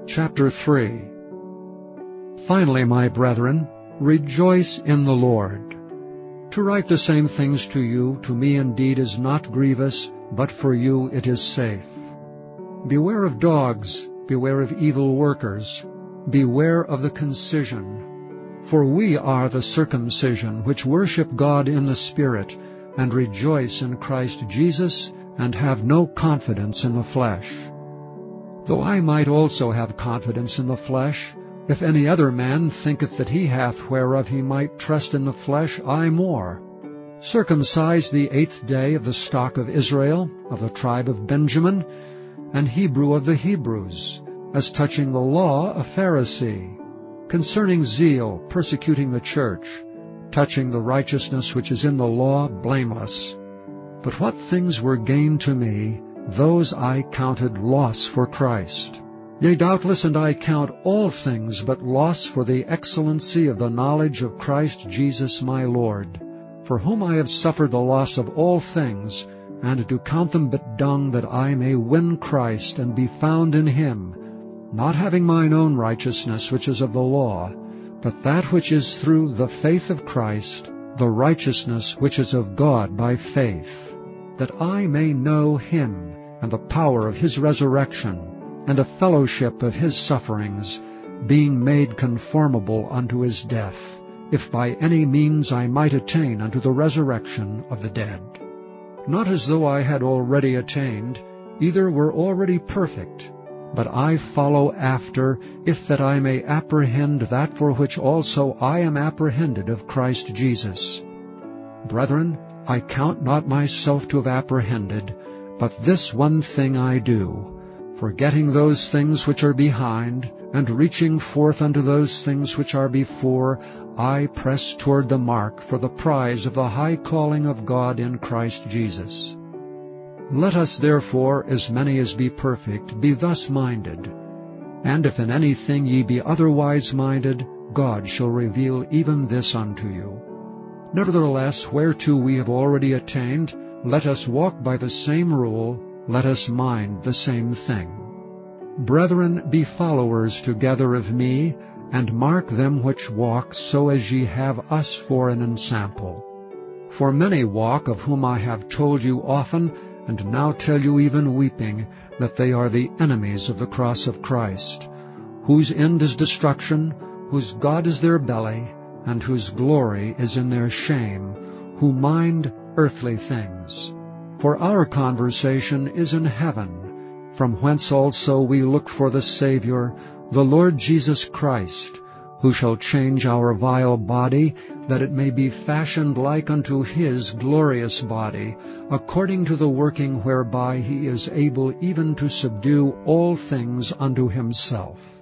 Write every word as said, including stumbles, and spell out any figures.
Chapter three. Finally, my brethren, rejoice in the Lord. To write the same things to you, to me indeed is not grievous, but for you it is safe. Beware of dogs, beware of evil workers, beware of the concision. For we are the circumcision, which worship God in the Spirit, and rejoice in Christ Jesus, and have no confidence in the flesh. Though I might also have confidence in the flesh, if any other man thinketh that he hath whereof he might trust in the flesh, I more. Circumcised the eighth day of the stock of Israel, of the tribe of Benjamin, and Hebrew of the Hebrews, as touching the law a Pharisee, concerning zeal persecuting the church, touching the righteousness which is in the law blameless. But what things were gain to me, those I counted loss for Christ. Yea, doubtless, and I count all things but loss for the excellency of the knowledge of Christ Jesus my Lord, for whom I have suffered the loss of all things, and do count them but dung, that I may win Christ, and be found in him, not having mine own righteousness which is of the law, but that which is through the faith of Christ, the righteousness which is of God by faith, that I may know him, and the power of his resurrection, and the fellowship of his sufferings, being made conformable unto his death, if by any means I might attain unto the resurrection of the dead. Not as though I had already attained, either were already perfect, but I follow after, if that I may apprehend that for which also I am apprehended of Christ Jesus. Brethren, I count not myself to have apprehended, but this one thing I do, forgetting those things which are behind, and reaching forth unto those things which are before, I press toward the mark for the prize of the high calling of God in Christ Jesus. Let us therefore, as many as be perfect, be thus minded. And if in anything ye be otherwise minded, God shall reveal even this unto you. Nevertheless, whereto we have already attained, let us walk by the same rule, let us mind the same thing. Brethren, be followers together of me, and mark them which walk, so as ye have us for an ensample. For many walk, of whom I have told you often, and now tell you even weeping, that they are the enemies of the cross of Christ, whose end is destruction, whose God is their belly, and whose glory is in their shame, who mind earthly things. For our conversation is in heaven, from whence also we look for the Savior, the Lord Jesus Christ, who shall change our vile body, that it may be fashioned like unto his glorious body, according to the working whereby he is able even to subdue all things unto himself.